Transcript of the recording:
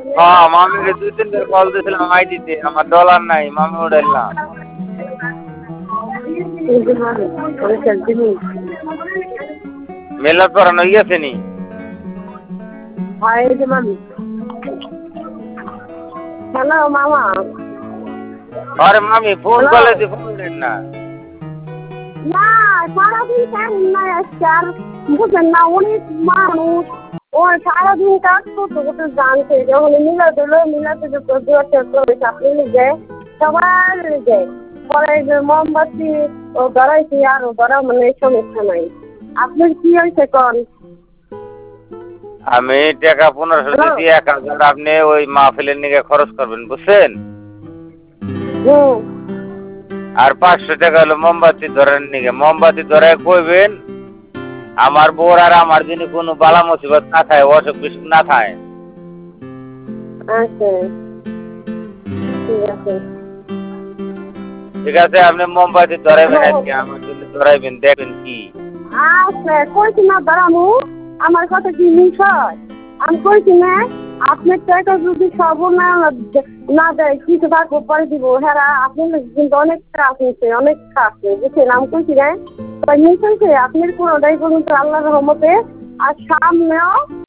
হ্যাঁ মামিকে 2-3 বার কল দিয়েছিলাম আইডিতে আমার ডলার নাই মামি উঠাইল না। মেলার পড়ানো গেছে নি? হ্যালো মামা। আরে মামি ফোন করলে তুই ফোন উঠেন না। না সারাদিন কাজ নাই আজকে আর বুঝেন না অনেক মানুষ ওই সারাদিন কাজ করতে করতে জানছে যখন মিলাতে যে আপনি লিখে সবার লিখে পরে যে মোমবাতি ও ধরাইছি আর ও ধরা মানে সমস্যা নাই। আপনার কি হয়েছে কন? আমি টাকা 1500 দিচ্ছি 1000 আপনি ওই মাহফিলের নিকে খরচ করবেন বুঝছেন? আর 500 টাকা হলো মোমবাতি ধরার নিকে। মোমবাতি ধরায় কইবেন আমার বোর আর আমার যিনি কোনো বালা মুসিবত না থাকে অসুখ বিসুখ না থাকে। আচ্ছা ঠিক আছে। ঠিক আছে আপনি মোমবাতি ধরাইবেন আজকে আমার জন্য ধরাইবেন দেখবেন কি। আচ্ছা কইছি না ধরামু আমার কথা কি মিস হয়? আমি কইছি না আপনার টাকা যদি না দেয় কিছু থাকবো পরে দিব হ্যাঁ আপনি কিন্তু অনেক কাজ নিচ্ছে অনেক কাজ বুঝছেন আমি কইছি না মিস হয়েছে আপনার কোনোটাই পর্যন্ত আল্লাহর রহমতে আর সামনেও